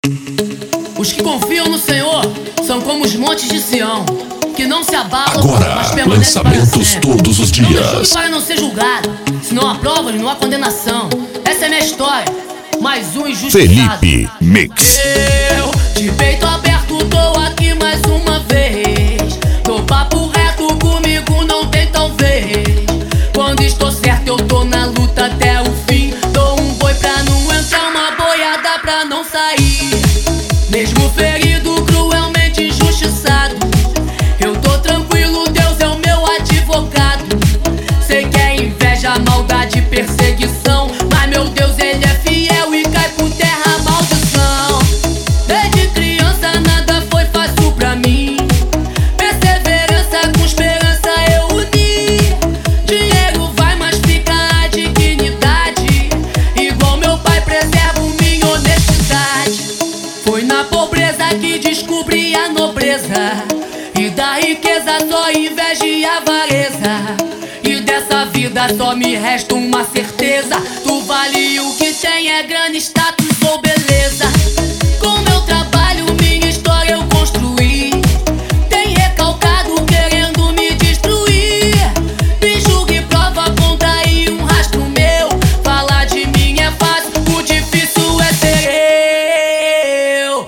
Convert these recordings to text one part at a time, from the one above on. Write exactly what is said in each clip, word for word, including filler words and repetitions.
Os que confiam no Senhor são como os montes de Sião, que não se abalam, agora, mas permanecem lançamentos todos os dias. Não me julgue para não ser julgado, se não há provas, não há condenação. Essa é minha história, mais um injustiçado. Felipe Mix. Eu, de peito aberto, tô aqui mais uma vez. Tô papo reto comigo, não tem talvez. Quando estou certo, eu tô na luta até o fim. Dou um boi pra não entrar, uma boiada pra não sair. Mesmo ferido, cruelmente injustiçado, eu tô tranquilo, Deus é o meu advogado. Sei que é inveja, maldade, perseguição, mas meu Deus, Ele é fiel e cai por terra a maldição. Desde criança nada foi fácil pra mim, perseverança com esperança eu uni. Dinheiro vai, mas fica a dignidade, igual meu pai preservo minha honestidade. Foi na pobreza que descobri a nobreza, e da riqueza só inveja e avareza. E dessa vida só me resta uma certeza: tu vale o que tem, é grana, status ou beleza. Com meu trabalho, minha história eu construí. Tem recalcado querendo me destruir. Me julga e prova, aponta aí um rastro meu. Falar de mim é fácil, o difícil é ser eu.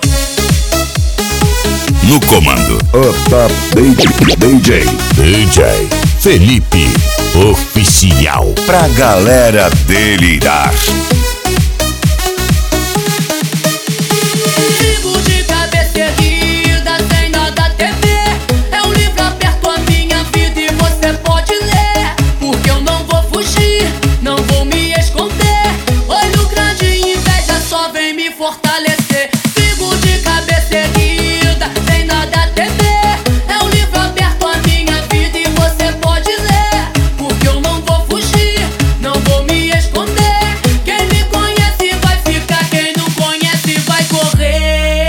No comando, o Top D J, D J Felipe Oficial, pra galera delirar. Sigo de cabeça erguida, sem nada a temer. É um livro aberto à minha vida e você pode ler, porque eu não vou fugir, não vou me esconder. Olho grande e inveja só vem me fortalecer. Sigo de cabeça erguida, sem nada a temer. É um livro aberto à minha vida e você pode ler, porque eu não vou fugir, não vou me esconder. Quem me conhece vai ficar, quem não conhece vai correr.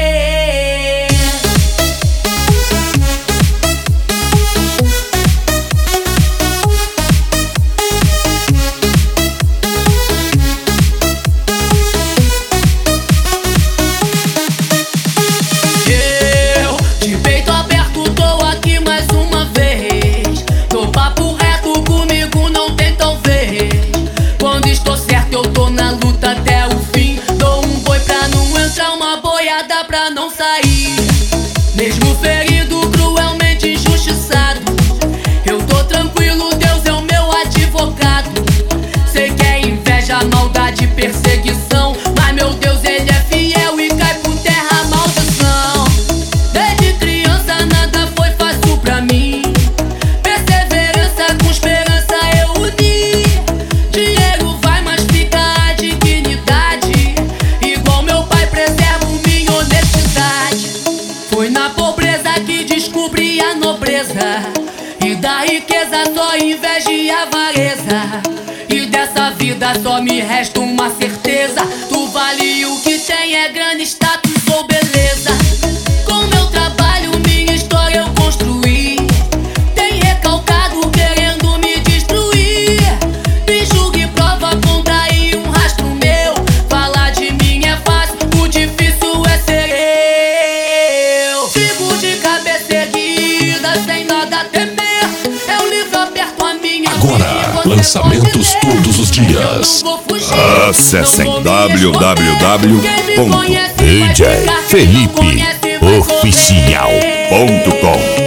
Eu, de peito aberto, tô aqui mais uma vez. Tô papo reto comigo, não tem talvez. Quando estou certo, eu tô na luta até o fim. Dou um boi pra não entrar, uma boiada pra não sair. Mesmo ferido, cruelmente injustiçado, eu tô tranquilo, Deus é o meu advogado. Sei que é inveja, maldade, perseguição, mas meu Deus, Ele é fiel e cai por terra a maldição. Desde criança nada foi fácil pra mim, perseverança com esperança eu uni. Dinheiro vai, mas fica a dignidade, igual meu pai preservo minha honestidade. Foi na pobreza que descobri a nobreza, e da riqueza só inveja e avareza. E dessa vida só me resta uma certeza: tu vale o que tem, é grana, status ou beleza. Com meu trabalho, minha história eu construí. Tem recalcado querendo me destruir. Me julga e prova, aponta aí um rastro meu. Falar de mim é fácil, o difícil é ser eu. Sigo de cabeça erguida, sem nada a temer. É um livro aberto à minha Agora, vida e você lançamentos pode ler. todos os dias. Eu não vou fugir, Acessem não vou me w w w esconder. Quem me ponto conhece d j vai ficar, quem não felipe conhece vai correr. oficial ponto com.